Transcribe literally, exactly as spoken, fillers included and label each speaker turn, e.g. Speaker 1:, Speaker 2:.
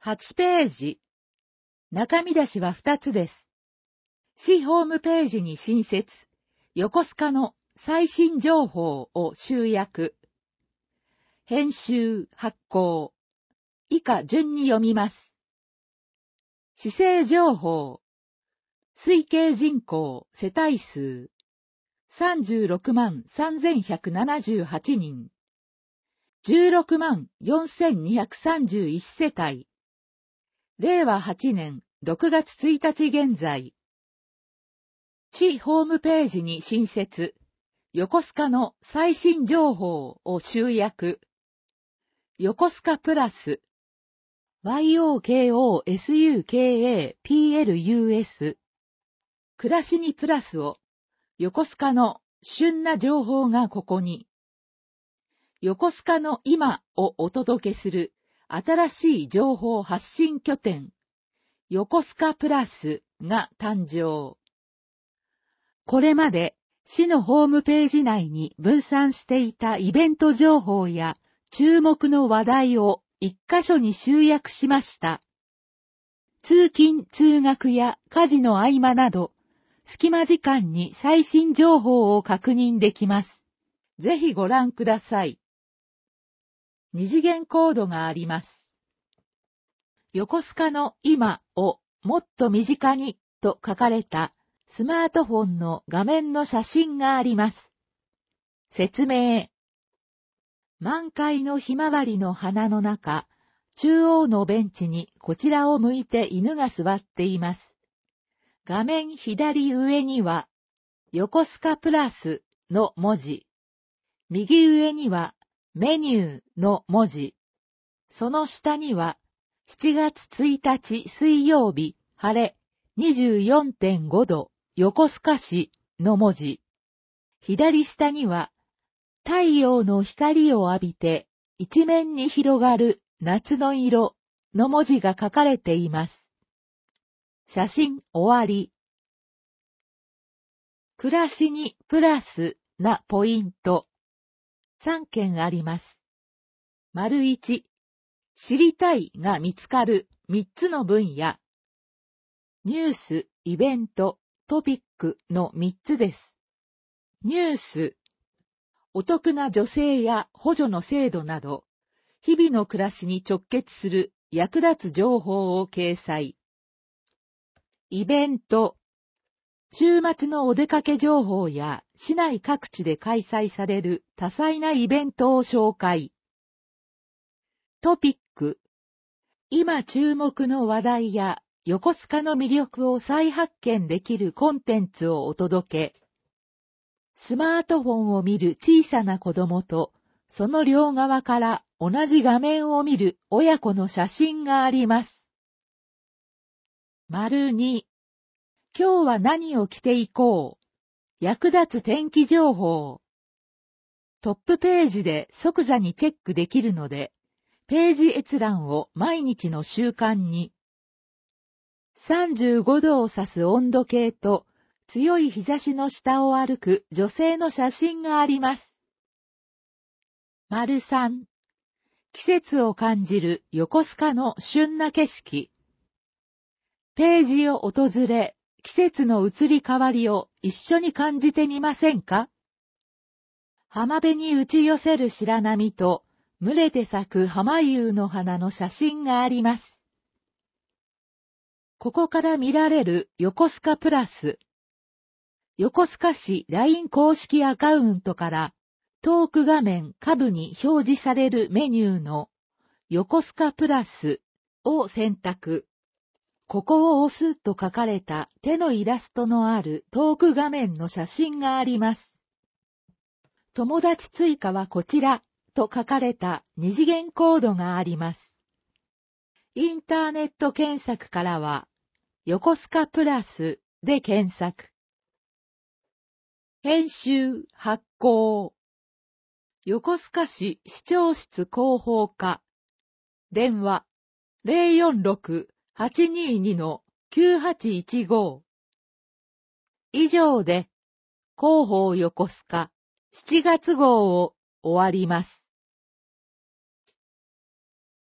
Speaker 1: はちページ。中見出しはふたつです。市ホームページに新設、横須賀の最新情報を集約。編集、発行。以下順に読みます。市政情報。推計人口、世帯数。さんじゅうろくまんさんぜんひゃくななじゅうはちにん。じゅうろくまんよんせんにひゃくさんじゅういち世帯。れいわはちねんろくがつついたち現在。市ホームページに新設、横須賀の最新情報を集約。横須賀プラス。ヨコスカプラス。暮らしにプラスを、横須賀の旬な情報がここに。横須賀の今をお届けする新しい情報発信拠点、横須賀プラスが誕生。これまで市のホームページ内に分散していたイベント情報や注目の話題を一箇所に集約しました。通勤・通学や家事の合間など、隙間時間に最新情報を確認できます。ぜひご覧ください。二次元コードがあります。横須賀の今をもっと身近にと書かれたスマートフォンの画面の写真があります。説明。満開のひまわりの花の中、中央のベンチにこちらを向いて犬が座っています。画面左上には、横須賀プラスの文字。右上には、メニューの文字。その下には、しちがつついたち水曜日、晴れ、にじゅうよんてんごど、横須賀市の文字。左下には、太陽の光を浴びて、一面に広がる夏の色の文字が書かれています。写真終わり。暮らしにプラスなポイント。さんけんあります。丸いち、知りたいが見つかるみっつの分野。ニュース、イベント、トピックのみっつです。ニュース。お得な助成や補助の制度など、日々の暮らしに直結する役立つ情報を掲載。イベント。週末のお出かけ情報や市内各地で開催される多彩なイベントを紹介。トピック。今注目の話題や横須賀の魅力を再発見できるコンテンツをお届け。スマートフォンを見る小さな子供と、その両側から同じ画面を見る親子の写真があります。丸に、今日は何を着ていこう。役立つ天気情報。トップページで即座にチェックできるので、ページ閲覧を毎日の習慣に。さんじゅうごどを指す温度計と、強い日差しの下を歩く女性の写真があります。丸さん、季節を感じる横須賀の旬な景色。ページを訪れ、季節の移り変わりを一緒に感じてみませんか？浜辺に打ち寄せる白波と、群れて咲く浜夕の花の写真があります。ここから見られる横須賀プラス。横須賀市 ライン 公式アカウントから、トーク画面下部に表示されるメニューの横須賀プラスを選択。ここを押すと書かれた手のイラストのあるトーク画面の写真があります。友達追加はこちらと書かれた二次元コードがあります。インターネット検索からは、横須賀プラスで検索。編集、発行。横須賀市市長室広報課。電話、ゼロよんろく はちにに きゅうはちいちご。以上で、広報横須賀しちがつ号を終わります。